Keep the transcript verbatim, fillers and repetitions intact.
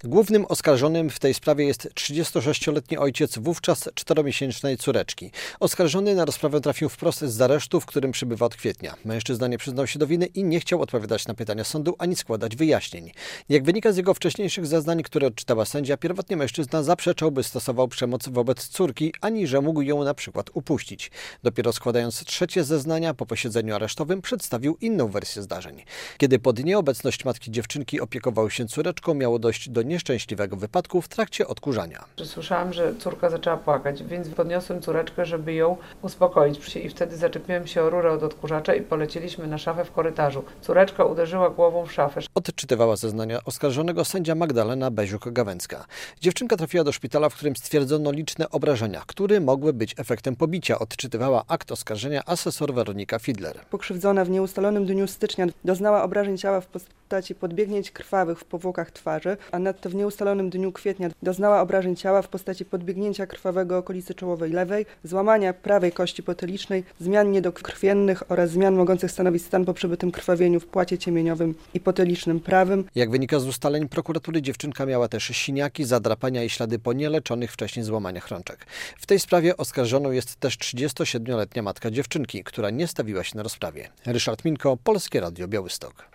Głównym oskarżonym w tej sprawie jest trzydziestosześcioletni ojciec wówczas czteromiesięcznej córeczki. Oskarżony na rozprawę trafił wprost z aresztu, w którym przebywa od kwietnia. Mężczyzna nie przyznał się do winy i nie chciał odpowiadać na pytania sądu ani składać wyjaśnień. Jak wynika z jego wcześniejszych zeznań, które odczytała sędzia, pierwotnie mężczyzna zaprzeczał, by stosował przemoc wobec córki, ani że mógł ją na przykład upuścić. Dopiero składając trzecie zeznania po posiedzeniu aresztowym przedstawił inną wersję zdarzeń. Kiedy pod nieobecność matki dziewczynki opiekował się córeczką, miało dojść do nieszczęśliwego wypadku w trakcie odkurzania. Słyszałam, że córka zaczęła płakać, więc podniosłem córeczkę, żeby ją uspokoić. I wtedy zaczepiłem się o rurę od odkurzacza i polecieliśmy na szafę w korytarzu. Córeczka uderzyła głową w szafę. Odczytywała zeznania oskarżonego sędzia Magdalena Beziuk-Gawęcka. Dziewczynka trafiła do szpitala, w którym stwierdzono liczne obrażenia, które mogły być efektem pobicia. Odczytywała akt oskarżenia asesor Weronika Fidler. Pokrzywdzona w nieustalonym dniu stycznia doznała obrażeń ciała w postaci podbiegnięć krwawych w powłokach twarzy, a nadto w nieustalonym dniu kwietnia doznała obrażeń ciała w postaci podbiegnięcia krwawego okolicy czołowej lewej, złamania prawej kości potylicznej, zmian niedokrwiennych oraz zmian mogących stanowić stan po przebytym krwawieniu w płacie ciemieniowym i potylicznym prawym. Jak wynika z ustaleń prokuratury, dziewczynka miała też siniaki, zadrapania i ślady po nieleczonych wcześniej złamaniach rączek. W tej sprawie oskarżoną jest też trzydziestosiedmioletnia matka dziewczynki, która nie stawiła się na rozprawie. Ryszard Minko, Polskie Radio Białystok.